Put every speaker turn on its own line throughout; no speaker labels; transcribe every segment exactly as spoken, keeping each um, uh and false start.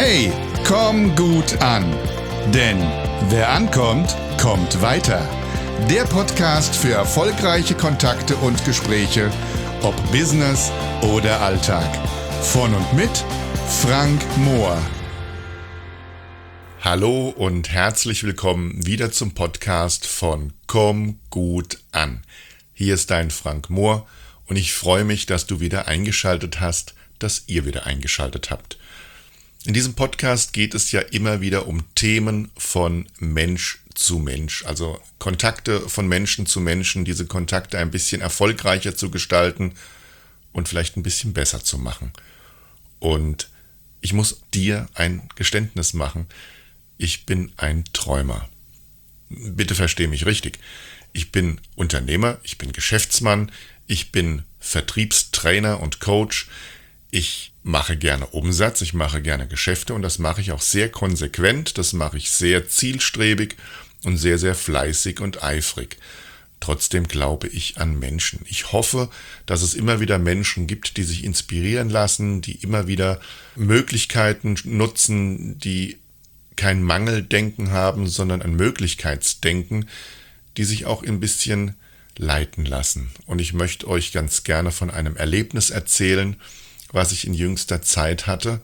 Hey, komm gut an. Denn wer ankommt, kommt weiter. Der Podcast für erfolgreiche Kontakte und Gespräche, ob Business oder Alltag. Von und mit Frank Mohr.
Hallo und herzlich willkommen wieder zum Podcast von Komm gut an. Hier ist dein Frank Mohr und ich freue mich, dass du wieder eingeschaltet hast, dass ihr wieder eingeschaltet habt. In diesem Podcast geht es ja immer wieder um Themen von Mensch zu Mensch, also Kontakte von Menschen zu Menschen, diese Kontakte ein bisschen erfolgreicher zu gestalten und vielleicht ein bisschen besser zu machen. Und ich muss dir ein Geständnis machen. Ich bin ein Träumer. Bitte versteh mich richtig. Ich bin Unternehmer, ich bin Geschäftsmann, ich bin Vertriebstrainer und Coach. Ich mache gerne Umsatz, ich mache gerne Geschäfte und das mache ich auch sehr konsequent, das mache ich sehr zielstrebig und sehr, sehr fleißig und eifrig. Trotzdem glaube ich an Menschen. Ich hoffe, dass es immer wieder Menschen gibt, die sich inspirieren lassen, die immer wieder Möglichkeiten nutzen, die kein Mangeldenken haben, sondern ein Möglichkeitsdenken, die sich auch ein bisschen leiten lassen. Und ich möchte euch ganz gerne von einem Erlebnis erzählen, was ich in jüngster Zeit hatte,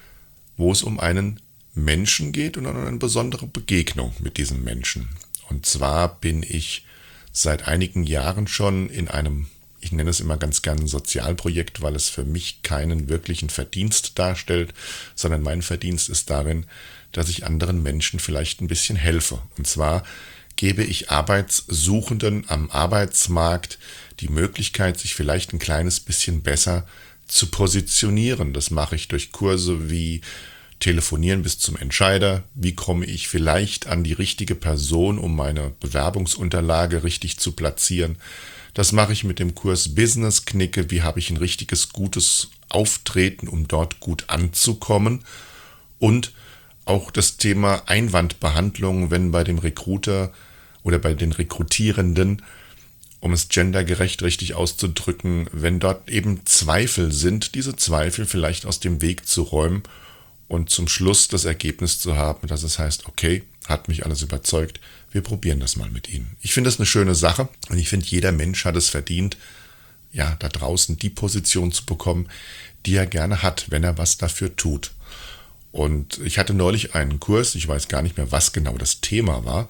wo es um einen Menschen geht und um eine besondere Begegnung mit diesem Menschen. Und zwar bin ich seit einigen Jahren schon in einem, ich nenne es immer ganz gerne ein Sozialprojekt, weil es für mich keinen wirklichen Verdienst darstellt, sondern mein Verdienst ist darin, dass ich anderen Menschen vielleicht ein bisschen helfe. Und zwar gebe ich Arbeitssuchenden am Arbeitsmarkt die Möglichkeit, sich vielleicht ein kleines bisschen besser zu positionieren. Das mache ich durch Kurse wie Telefonieren bis zum Entscheider. Wie komme ich vielleicht an die richtige Person, um meine Bewerbungsunterlage richtig zu platzieren? Das mache ich mit dem Kurs Business Knicke. Wie habe ich ein richtiges, gutes Auftreten, um dort gut anzukommen? Und auch das Thema Einwandbehandlung, wenn bei dem Recruiter oder bei den Rekrutierenden, um es gendergerecht richtig auszudrücken, wenn dort eben Zweifel sind, diese Zweifel vielleicht aus dem Weg zu räumen und zum Schluss das Ergebnis zu haben, dass es heißt, okay, hat mich alles überzeugt, wir probieren das mal mit Ihnen. Ich finde das eine schöne Sache und ich finde, jeder Mensch hat es verdient, ja, da draußen die Position zu bekommen, die er gerne hat, wenn er was dafür tut. Und ich hatte neulich einen Kurs, ich weiß gar nicht mehr, was genau das Thema war,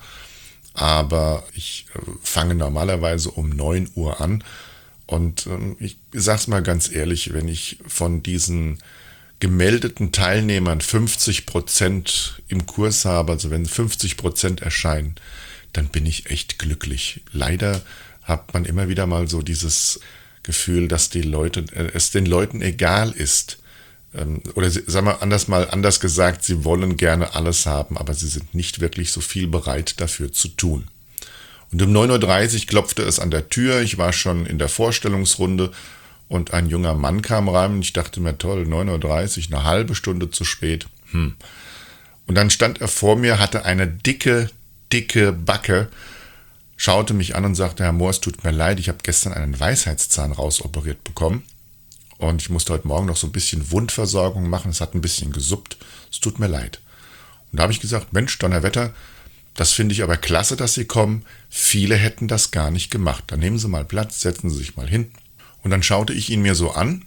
aber ich fange normalerweise um neun Uhr an und ich sag's mal ganz ehrlich, wenn ich von diesen gemeldeten Teilnehmern fünfzig Prozent im Kurs habe, also wenn fünfzig Prozent erscheinen, dann bin ich echt glücklich. Leider hat man immer wieder mal so dieses Gefühl, dass die Leute, es den Leuten egal ist, oder sagen wir anders mal anders gesagt, sie wollen gerne alles haben, aber sie sind nicht wirklich so viel bereit dafür zu tun. Und um neun Uhr dreißig klopfte es an der Tür, ich war schon in der Vorstellungsrunde und ein junger Mann kam rein und ich dachte mir, toll, neun Uhr dreißig, eine halbe Stunde zu spät. Hm. Und dann stand er vor mir, hatte eine dicke, dicke Backe, schaute mich an und sagte, Herr Mohr, es tut mir leid, ich habe gestern einen Weisheitszahn rausoperiert bekommen. Und ich musste heute Morgen noch so ein bisschen Wundversorgung machen. Es hat ein bisschen gesuppt. Es tut mir leid. Und da habe ich gesagt, Mensch, Donnerwetter, das finde ich aber klasse, dass Sie kommen. Viele hätten das gar nicht gemacht. Dann nehmen Sie mal Platz, setzen Sie sich mal hin. Und dann schaute ich ihn mir so an.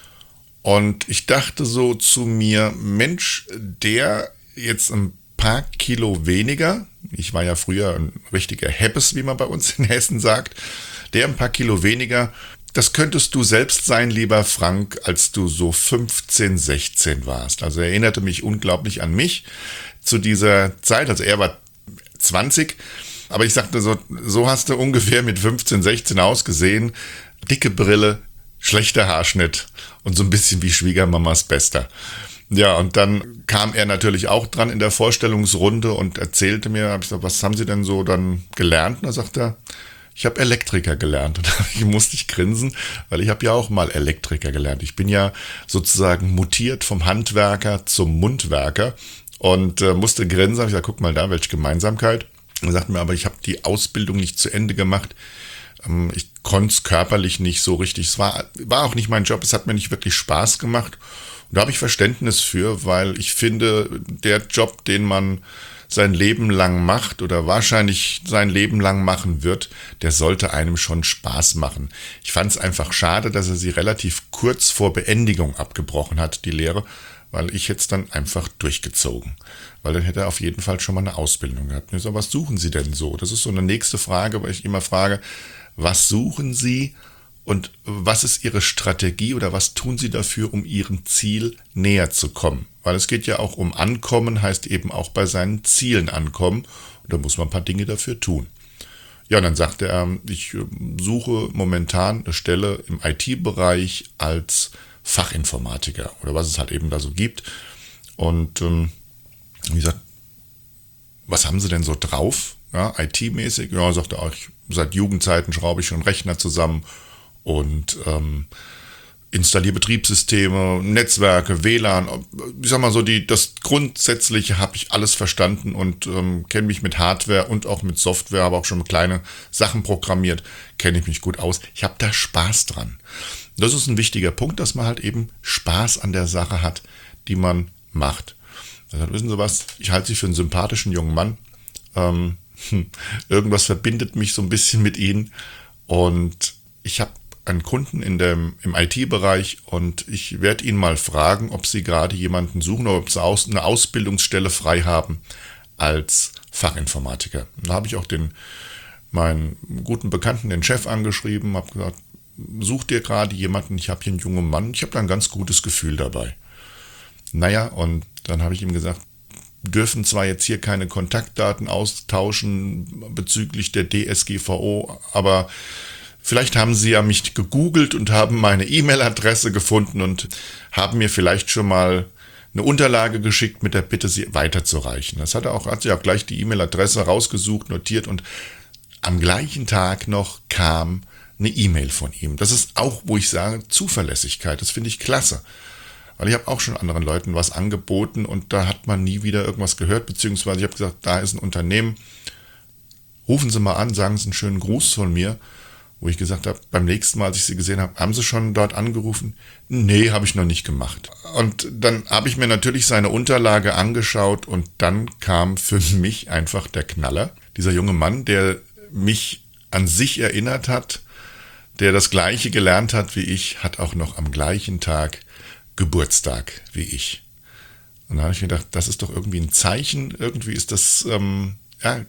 Und ich dachte so zu mir, Mensch, der jetzt ein paar Kilo weniger, ich war ja früher ein richtiger Heppes, wie man bei uns in Hessen sagt, der ein paar Kilo weniger, das könntest du selbst sein, lieber Frank, als du so fünfzehn, sechzehn warst. Also er erinnerte mich unglaublich an mich zu dieser Zeit. Also er war zwanzig, aber ich sagte so, so hast du ungefähr mit fünfzehn, sechzehn ausgesehen. Dicke Brille, schlechter Haarschnitt und so ein bisschen wie Schwiegermamas Bester. Ja, und dann kam er natürlich auch dran in der Vorstellungsrunde und erzählte mir, hab ich gesagt, was haben Sie denn so dann gelernt? Und da sagt er, ich habe Elektriker gelernt und da musste ich grinsen, weil ich habe ja auch mal Elektriker gelernt. Ich bin ja sozusagen mutiert vom Handwerker zum Mundwerker und äh, musste grinsen. Hab ich gesagt, guck mal da, welche Gemeinsamkeit. Und er sagte mir, aber ich habe die Ausbildung nicht zu Ende gemacht. Ähm, ich konnte es körperlich nicht so richtig. Es war, war auch nicht mein Job, es hat mir nicht wirklich Spaß gemacht. Und da habe ich Verständnis für, weil ich finde, der Job, den man sein Leben lang macht oder wahrscheinlich sein Leben lang machen wird, der sollte einem schon Spaß machen. Ich fand es einfach schade, dass er sie relativ kurz vor Beendigung abgebrochen hat, die Lehre, weil ich jetzt dann einfach durchgezogen. Weil dann hätte er auf jeden Fall schon mal eine Ausbildung gehabt. Und ich so, was suchen Sie denn so? Das ist so eine nächste Frage, weil ich immer frage, was suchen Sie und was ist Ihre Strategie oder was tun Sie dafür, um Ihrem Ziel näher zu kommen? Weil es geht ja auch um Ankommen, heißt eben auch bei seinen Zielen ankommen. Und da muss man ein paar Dinge dafür tun. Ja, und dann sagte er, ich suche momentan eine Stelle im I T-Bereich als Fachinformatiker oder was es halt eben da so gibt. Und ähm, wie gesagt, was haben Sie denn so drauf? Ja, I T-mäßig? Ja, sagte er, ich, seit Jugendzeiten schraube ich schon Rechner zusammen und ähm, installiere Betriebssysteme, Netzwerke, W L A N. Ich sag mal so, die, das Grundsätzliche habe ich alles verstanden und ähm, kenne mich mit Hardware und auch mit Software, habe auch schon kleine Sachen programmiert, kenne ich mich gut aus. Ich habe da Spaß dran. Das ist ein wichtiger Punkt, dass man halt eben Spaß an der Sache hat, die man macht. Also wissen Sie was, ich halte Sie für einen sympathischen jungen Mann. Ähm, irgendwas verbindet mich so ein bisschen mit Ihnen und ich habe einen Kunden in dem, im I T-Bereich und ich werde ihn mal fragen, ob Sie gerade jemanden suchen oder ob Sie aus, eine Ausbildungsstelle frei haben als Fachinformatiker. Da habe ich auch den, meinen guten Bekannten, den Chef angeschrieben, habe gesagt, such dir gerade jemanden, ich habe hier einen jungen Mann, ich habe da ein ganz gutes Gefühl dabei. Naja, und dann habe ich ihm gesagt, dürfen zwar jetzt hier keine Kontaktdaten austauschen bezüglich der D S G V O, aber vielleicht haben Sie ja mich gegoogelt und haben meine E-Mail-Adresse gefunden und haben mir vielleicht schon mal eine Unterlage geschickt mit der Bitte, sie weiterzureichen. Das hat er auch, hat sie auch gleich die E-Mail-Adresse rausgesucht, notiert und am gleichen Tag noch kam eine E-Mail von ihm. Das ist auch, wo ich sage, Zuverlässigkeit. Das finde ich klasse. Weil ich habe auch schon anderen Leuten was angeboten und da hat man nie wieder irgendwas gehört, beziehungsweise ich habe gesagt, da ist ein Unternehmen, rufen Sie mal an, sagen Sie einen schönen Gruß von mir, wo ich gesagt habe, beim nächsten Mal, als ich Sie gesehen habe, haben Sie schon dort angerufen? Nee, habe ich noch nicht gemacht. Und dann habe ich mir natürlich seine Unterlage angeschaut und dann kam für mich einfach der Knaller. Dieser junge Mann, der mich an sich erinnert hat, der das Gleiche gelernt hat wie ich, hat auch noch am gleichen Tag Geburtstag wie ich. Und da habe ich mir gedacht, das ist doch irgendwie ein Zeichen, irgendwie ist das, ähm, ja,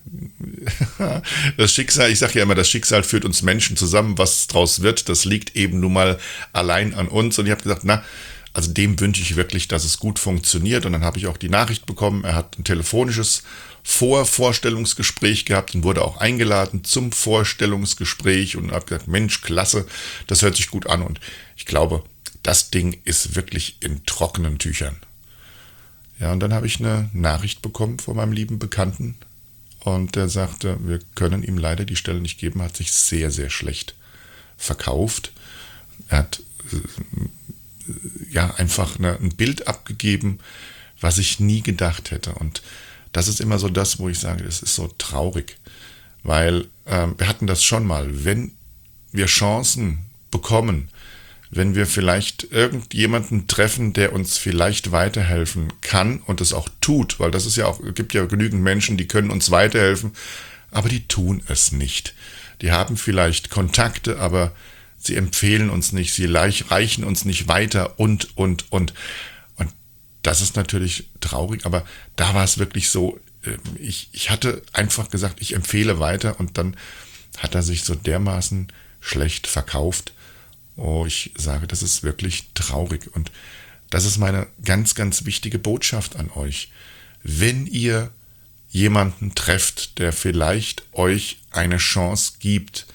das Schicksal, ich sage ja immer, das Schicksal führt uns Menschen zusammen, was draus wird, das liegt eben nun mal allein an uns. Und ich habe gesagt, na, also dem wünsche ich wirklich, dass es gut funktioniert. Und dann habe ich auch die Nachricht bekommen, er hat ein telefonisches Vorvorstellungsgespräch gehabt und wurde auch eingeladen zum Vorstellungsgespräch und habe gesagt, Mensch, klasse, das hört sich gut an. Und ich glaube, das Ding ist wirklich in trockenen Tüchern. Ja, und dann habe ich eine Nachricht bekommen von meinem lieben Bekannten und der sagte, wir können ihm leider die Stelle nicht geben, hat sich sehr, sehr schlecht verkauft. Er hat äh, ja einfach eine, ein Bild abgegeben, was ich nie gedacht hätte. Und das ist immer so das, wo ich sage, das ist so traurig, weil äh, wir hatten das schon mal, wenn wir Chancen bekommen, wenn wir vielleicht irgendjemanden treffen, der uns vielleicht weiterhelfen kann und es auch tut, weil das ist ja auch, es gibt ja genügend Menschen, die können uns weiterhelfen, aber die tun es nicht. Die haben vielleicht Kontakte, aber sie empfehlen uns nicht, sie reichen uns nicht weiter und, und, und. Und das ist natürlich traurig, aber da war es wirklich so, ich, ich hatte einfach gesagt, ich empfehle weiter und dann hat er sich so dermaßen schlecht verkauft. Oh, ich sage, das ist wirklich traurig und das ist meine ganz, ganz wichtige Botschaft an euch. Wenn ihr jemanden trefft, der vielleicht euch eine Chance gibt,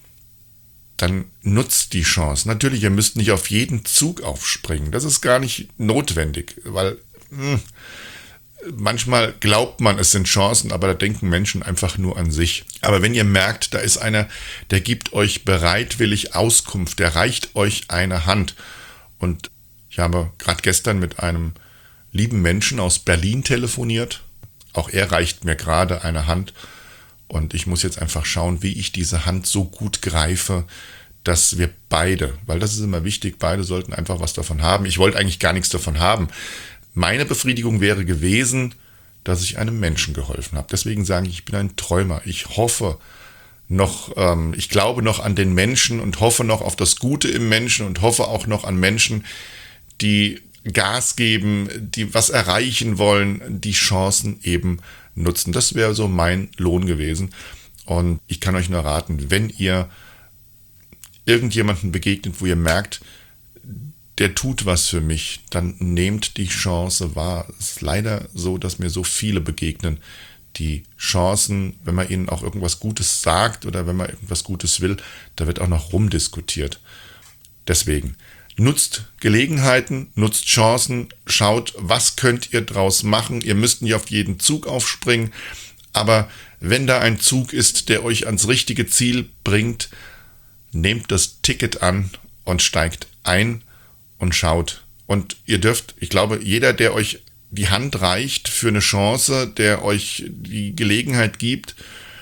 dann nutzt die Chance. Natürlich, ihr müsst nicht auf jeden Zug aufspringen. Das ist gar nicht notwendig, weil mh, manchmal glaubt man, es sind Chancen, aber da denken Menschen einfach nur an sich. Aber wenn ihr merkt, da ist einer, der gibt euch bereitwillig Auskunft, der reicht euch eine Hand. Und ich habe gerade gestern mit einem lieben Menschen aus Berlin telefoniert. Auch er reicht mir gerade eine Hand. Und ich muss jetzt einfach schauen, wie ich diese Hand so gut greife, dass wir beide, weil das ist immer wichtig, beide sollten einfach was davon haben. Ich wollte eigentlich gar nichts davon haben. Meine Befriedigung wäre gewesen, dass ich einem Menschen geholfen habe. Deswegen sage ich, ich bin ein Träumer. Ich hoffe noch, ähm, ich glaube noch an den Menschen und hoffe noch auf das Gute im Menschen und hoffe auch noch an Menschen, die Gas geben, die was erreichen wollen, die Chancen eben nutzen. Das wäre so mein Lohn gewesen. Und ich kann euch nur raten, wenn ihr irgendjemanden begegnet, wo ihr merkt, der tut was für mich, dann nehmt die Chance wahr. Es ist leider so, dass mir so viele begegnen, die Chancen, wenn man ihnen auch irgendwas Gutes sagt oder wenn man irgendwas Gutes will, da wird auch noch rumdiskutiert. Deswegen, nutzt Gelegenheiten, nutzt Chancen, schaut, was könnt ihr draus machen. Ihr müsst nicht auf jeden Zug aufspringen, aber wenn da ein Zug ist, der euch ans richtige Ziel bringt, nehmt das Ticket an und steigt ein und schaut. Und ihr dürft, ich glaube, jeder, der euch die Hand reicht für eine Chance, der euch die Gelegenheit gibt,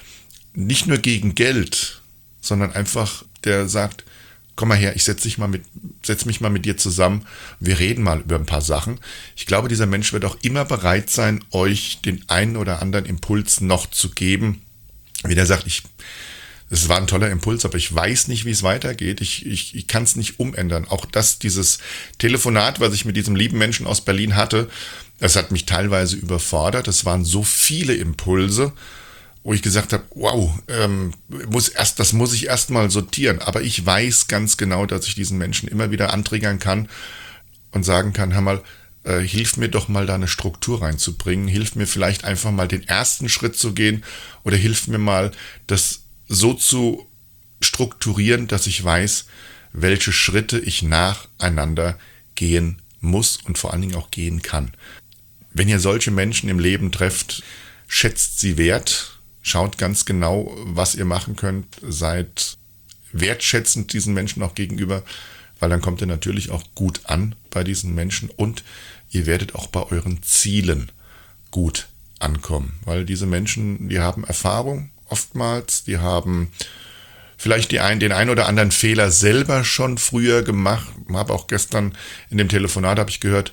nicht nur gegen Geld, sondern einfach, der sagt, komm mal her, ich setze dich mal mit, setz mich mal mit dir zusammen, wir reden mal über ein paar Sachen. Ich glaube, dieser Mensch wird auch immer bereit sein, euch den einen oder anderen Impuls noch zu geben. Wie der sagt, ich, es war ein toller Impuls, aber ich weiß nicht, wie es weitergeht. Ich, ich, ich kann es nicht umändern. Auch das, dieses Telefonat, was ich mit diesem lieben Menschen aus Berlin hatte, das hat mich teilweise überfordert. Es waren so viele Impulse, wo ich gesagt habe, wow, ähm, muss erst, das muss ich erst mal sortieren. Aber ich weiß ganz genau, dass ich diesen Menschen immer wieder antriggern kann und sagen kann, hör mal, äh, hilf mir doch mal da eine Struktur reinzubringen. Hilf mir vielleicht einfach mal den ersten Schritt zu gehen oder hilf mir mal, das so zu strukturieren, dass ich weiß, welche Schritte ich nacheinander gehen muss und vor allen Dingen auch gehen kann. Wenn ihr solche Menschen im Leben trefft, schätzt sie wert, schaut ganz genau, was ihr machen könnt, seid wertschätzend diesen Menschen auch gegenüber, weil dann kommt ihr natürlich auch gut an bei diesen Menschen und ihr werdet auch bei euren Zielen gut ankommen, weil diese Menschen, die haben Erfahrung oftmals, die haben vielleicht die ein, den ein oder anderen Fehler selber schon früher gemacht. Ich habe auch gestern in dem Telefonat habe ich gehört,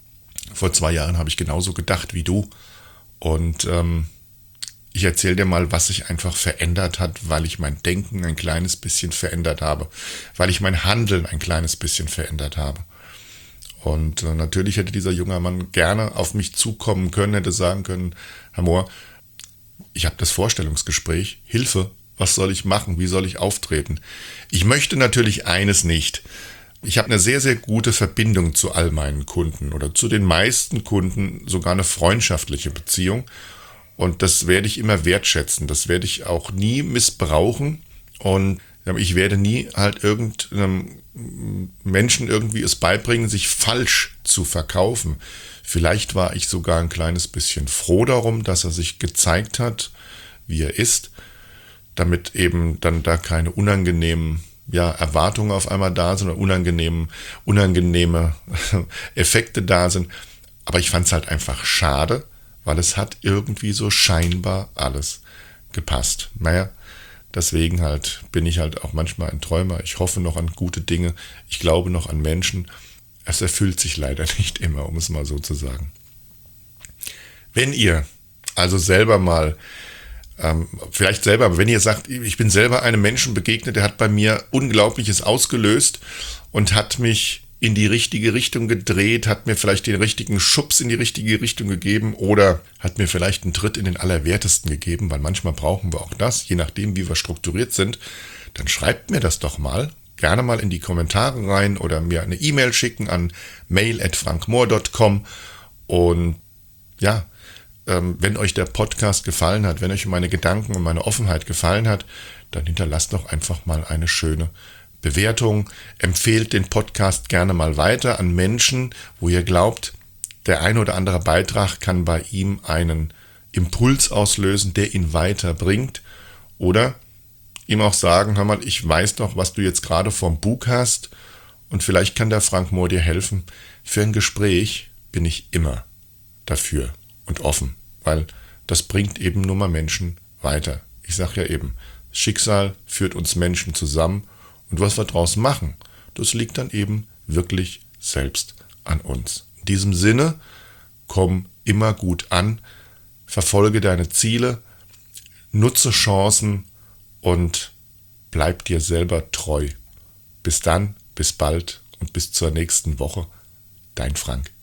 vor zwei Jahren habe ich genauso gedacht wie du. Und ähm, ich erzähle dir mal, was sich einfach verändert hat, weil ich mein Denken ein kleines bisschen verändert habe, weil ich mein Handeln ein kleines bisschen verändert habe. Und äh, natürlich hätte dieser junge Mann gerne auf mich zukommen können, hätte sagen können, Herr Mohr, ich habe das Vorstellungsgespräch, Hilfe, was soll ich machen, wie soll ich auftreten? Ich möchte natürlich eines nicht. Ich habe eine sehr, sehr gute Verbindung zu all meinen Kunden oder zu den meisten Kunden, sogar eine freundschaftliche Beziehung. Und das werde ich immer wertschätzen, das werde ich auch nie missbrauchen und ich werde nie halt irgendeinem Menschen irgendwie es beibringen, sich falsch zu verkaufen. Vielleicht war ich sogar ein kleines bisschen froh darum, dass er sich gezeigt hat, wie er ist, damit eben dann da keine unangenehmen ja, Erwartungen auf einmal da sind oder unangenehm, unangenehme Effekte da sind. Aber ich fand es halt einfach schade, weil es hat irgendwie so scheinbar alles gepasst. Naja, deswegen halt bin ich halt auch manchmal ein Träumer. Ich hoffe noch an gute Dinge. Ich glaube noch an Menschen. Es erfüllt sich leider nicht immer, um es mal so zu sagen. Wenn ihr also selber mal, ähm, vielleicht selber, aber wenn ihr sagt, ich bin selber einem Menschen begegnet, der hat bei mir Unglaubliches ausgelöst und hat mich in die richtige Richtung gedreht, hat mir vielleicht den richtigen Schubs in die richtige Richtung gegeben oder hat mir vielleicht einen Tritt in den Allerwertesten gegeben, weil manchmal brauchen wir auch das, je nachdem, wie wir strukturiert sind, dann schreibt mir das doch mal, gerne mal in die Kommentare rein oder mir eine E-Mail schicken an mail at frankmohr dot com und ja, ähm, wenn euch der Podcast gefallen hat, wenn euch meine Gedanken und meine Offenheit gefallen hat, dann hinterlasst doch einfach mal eine schöne Bewertung, empfehlt den Podcast gerne mal weiter an Menschen, wo ihr glaubt, der ein oder andere Beitrag kann bei ihm einen Impuls auslösen, der ihn weiterbringt oder ihm auch sagen, hör mal, ich weiß doch, was du jetzt gerade vorm Bug hast und vielleicht kann der Frank Mohr dir helfen. Für ein Gespräch bin ich immer dafür und offen, weil das bringt eben nur mal Menschen weiter. Ich sage ja eben, Schicksal führt uns Menschen zusammen Und was wir draus machen, das liegt dann eben wirklich selbst an uns. In diesem Sinne, komm immer gut an, verfolge deine Ziele, nutze Chancen und bleib dir selber treu. Bis dann, bis bald und bis zur nächsten Woche. Dein Frank.